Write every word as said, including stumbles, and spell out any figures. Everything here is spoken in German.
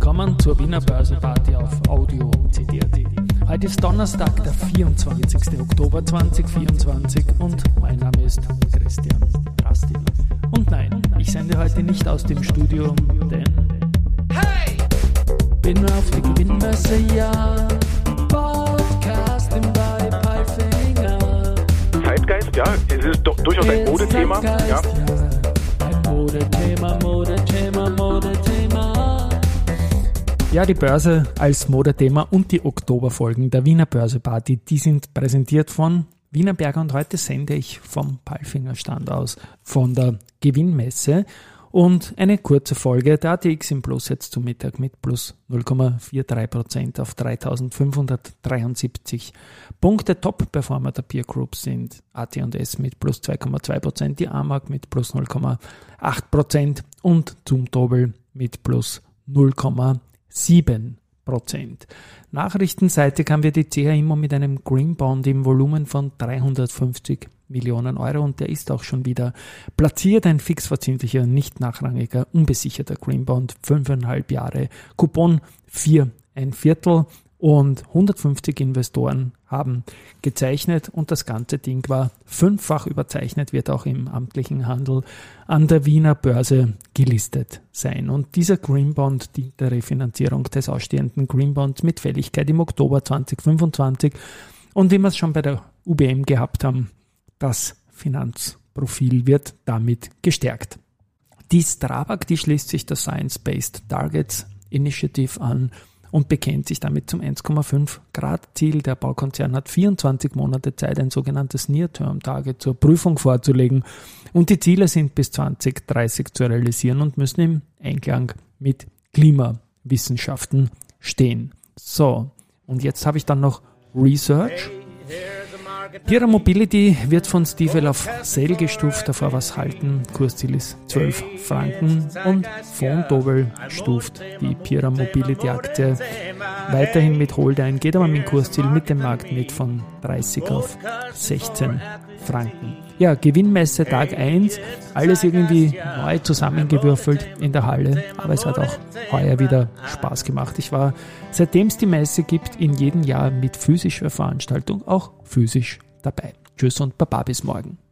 Willkommen zur Wiener Börse-Party auf Audio und C D punkt A T. Heute ist Donnerstag, der vierundzwanzigster Oktober zweitausendvierundzwanzig und mein Name ist Christian Drastil. Und nein, ich sende heute nicht aus dem Studio, denn hey! Bin auf der Gewinnmesse, ja, Podcasting bei Palfinger. Zeitgeist, ja, es ist doch durchaus ein Modethema. Ja. Ja, ein Modethema, Modethema, Modethema. Ja, die Börse als Modethema und die Oktoberfolgen der Wiener Börse-Party, die sind präsentiert von Wienerberger und heute sende ich vom Palfinger Stand aus von der Gewinnmesse und eine kurze Folge. Der A T X im Plus jetzt zum Mittag mit plus null Komma dreiundvierzig Prozent auf dreitausendfünfhundertdreiundsiebzig Punkte. Top-Performer der Peer Group sind A T und S mit plus zwei Komma zwei Prozent, die AMAG mit plus null Komma acht Prozent und Zumtobel mit plus null Komma sieben Prozent. Nachrichtenseitig haben wir die C H Immo mit einem Green Bond im Volumen von dreihundertfünfzig Millionen Euro und der ist auch schon wieder platziert. Ein fixverzinslicher, nicht nachrangiger, unbesicherter Green Bond, fünfeinhalb Jahre, Coupon vier ein Viertel und hundertfünfzig Investoren haben gezeichnet und das ganze Ding war fünffach überzeichnet, wird auch im amtlichen Handel an der Wiener Börse gelistet sein. Und dieser Green Bond dient der Refinanzierung des ausstehenden Green Bonds mit Fälligkeit im Oktober zweitausendfünfundzwanzig und wie wir es schon bei der U B M gehabt haben, das Finanzprofil wird damit gestärkt. Die Strabag, die schließt sich der Science-Based Targets Initiative an und bekennt sich damit zum eins Komma fünf Grad Ziel. Der Baukonzern hat vierundzwanzig Monate Zeit, ein sogenanntes Near-Term-Target zur Prüfung vorzulegen und die Ziele sind bis zwanzig dreißig zu realisieren und müssen im Einklang mit Klimawissenschaften stehen. So, und jetzt habe ich dann noch Research. Pierer Mobility wird von Stifel auf Sell gestuft, davor was halten, Kursziel ist zwölf Franken und Vontobel stuft die Pierer Mobility Aktie weiterhin mit Hold ein, geht aber mit dem Kursziel mit dem Markt mit von dreißig auf sechzehn Franken. Ja, Gewinnmesse Tag eins, alles irgendwie neu zusammengewürfelt in der Halle, aber es hat auch heuer wieder Spaß gemacht. Ich war, seitdem es die Messe gibt, in jedem Jahr mit physischer Veranstaltung auch physisch dabei. Tschüss und Baba bis morgen.